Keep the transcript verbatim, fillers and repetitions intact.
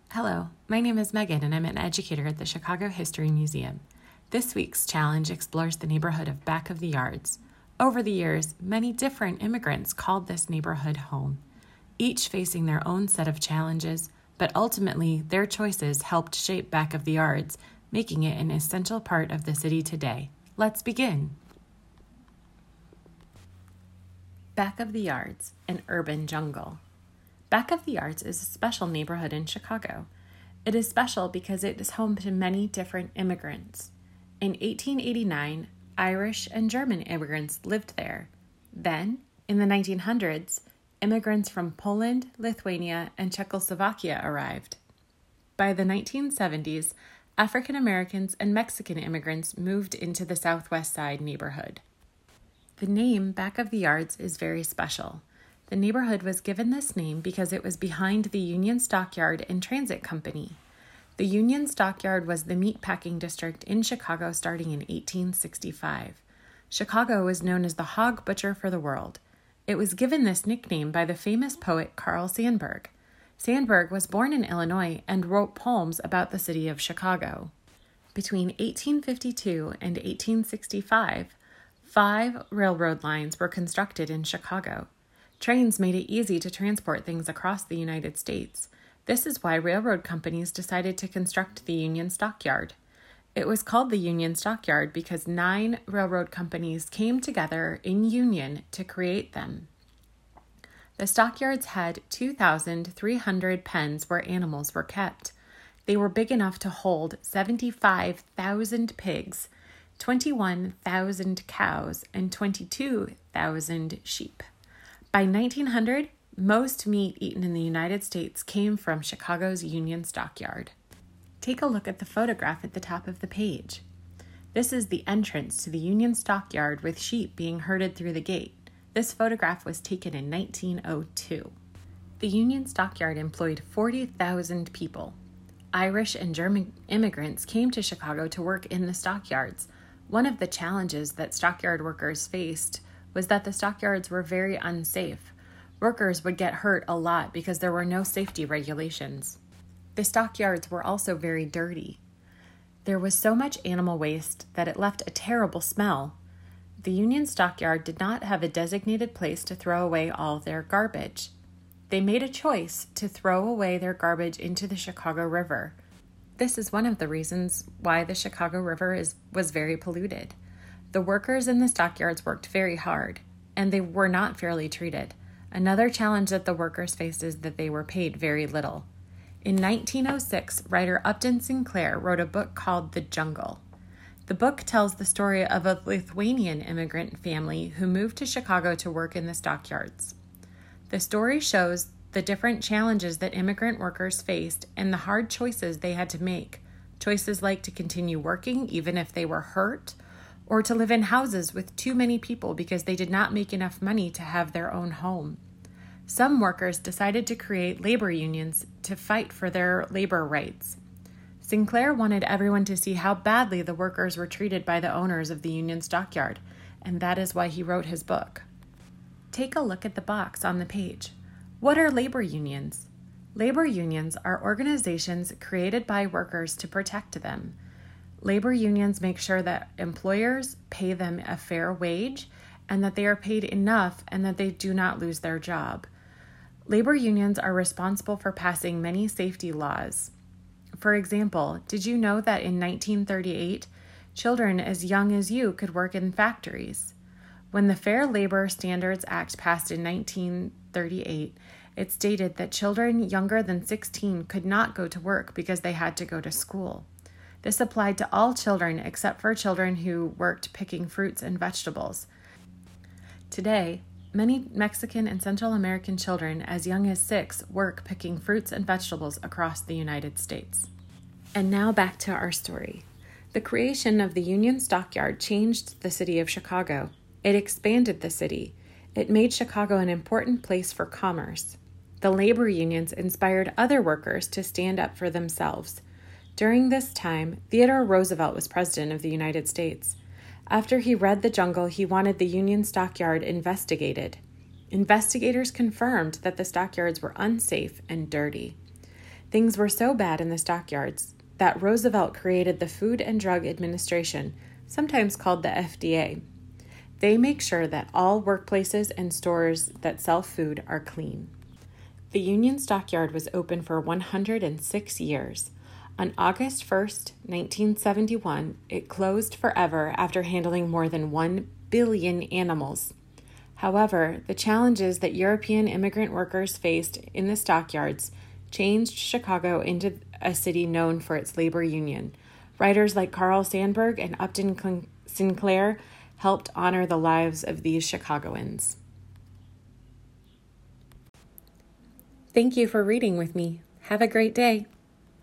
Hello, my name is Megan and I'm an educator at the Chicago History Museum. This week's challenge explores the neighborhood of Back of the Yards. Over the years, many different immigrants called this neighborhood home, each facing their own set of challenges, but ultimately their choices helped shape Back of the Yards, making it an essential part of the city today. Let's begin. Back of the Yards, an urban jungle. Back of the Yards is a special neighborhood in Chicago. It is special because it is home to many different immigrants. In eighteen eighty-nine, Irish and German immigrants lived there. Then, in the nineteen hundreds, immigrants from Poland, Lithuania, and Czechoslovakia arrived. By the nineteen seventies, African Americans and Mexican immigrants moved into the Southwest Side neighborhood. The name Back of the Yards is very special. The neighborhood was given this name because it was behind the Union Stockyard and Transit Company. The Union Stockyard was the meatpacking district in Chicago starting in eighteen sixty-five. Chicago was known as the hog butcher for the world. It was given this nickname by the famous poet Carl Sandburg. Sandburg was born in Illinois and wrote poems about the city of Chicago. Between eighteen fifty-two and eighteen sixty-five, five railroad lines were constructed in Chicago. Trains made it easy to transport things across the United States. This is why railroad companies decided to construct the Union Stockyard. It was called the Union Stockyard because nine railroad companies came together in union to create them. The stockyards had two thousand three hundred pens where animals were kept. They were big enough to hold seventy-five thousand pigs, twenty-one thousand cows, and twenty-two thousand sheep. By nineteen hundred, most meat eaten in the United States came from Chicago's Union Stockyard. Take a look at the photograph at the top of the page. This is the entrance to the Union Stockyard with sheep being herded through the gate. This photograph was taken in nineteen oh two. The Union Stockyard employed forty thousand people. Irish and German immigrants came to Chicago to work in the stockyards. One of the challenges that stockyard workers faced was that the stockyards were very unsafe. Workers would get hurt a lot because there were no safety regulations. The stockyards were also very dirty. There was so much animal waste that it left a terrible smell. The Union Stockyard did not have a designated place to throw away all their garbage. They made a choice to throw away their garbage into the Chicago River. This is one of the reasons why the Chicago River is, was very polluted. The workers in the stockyards worked very hard, and they were not fairly treated. Another challenge that the workers faced is that they were paid very little. In nineteen oh six, writer Upton Sinclair wrote a book called The Jungle. The book tells the story of a Lithuanian immigrant family who moved to Chicago to work in the stockyards. The story shows the different challenges that immigrant workers faced and the hard choices they had to make. Choices like to continue working even if they were hurt, or to live in houses with too many people because they did not make enough money to have their own home. Some workers decided to create labor unions to fight for their labor rights. Sinclair wanted everyone to see how badly the workers were treated by the owners of the Union Stockyard, and that is why he wrote his book. Take a look at the box on the page. What are labor unions? Labor unions are organizations created by workers to protect them. Labor unions make sure that employers pay them a fair wage and that they are paid enough and that they do not lose their job. Labor unions are responsible for passing many safety laws. For example, did you know that in nineteen thirty-eight, children as young as you could work in factories? When the Fair Labor Standards Act passed in nineteen thirty-eight, it stated that children younger than sixteen could not go to work because they had to go to school. This applied to all children except for children who worked picking fruits and vegetables. Today, many Mexican and Central American children as young as six work picking fruits and vegetables across the United States. And now back to our story. The creation of the Union Stockyard changed the city of Chicago. It expanded the city. It made Chicago an important place for commerce. The labor unions inspired other workers to stand up for themselves. During this time, Theodore Roosevelt was president of the United States. After he read The Jungle, he wanted the Union Stockyard investigated. Investigators confirmed that the stockyards were unsafe and dirty. Things were so bad in the stockyards that Roosevelt created the Food and Drug Administration, sometimes called the F D A. They make sure that all workplaces and stores that sell food are clean. The Union Stockyard was open for one hundred six years. On August first, nineteen seventy-one, it closed forever after handling more than one billion animals. However, the challenges that European immigrant workers faced in the stockyards changed Chicago into a city known for its labor union. Writers like Carl Sandburg and Upton Sinclair helped honor the lives of these Chicagoans. Thank you for reading with me. Have a great day.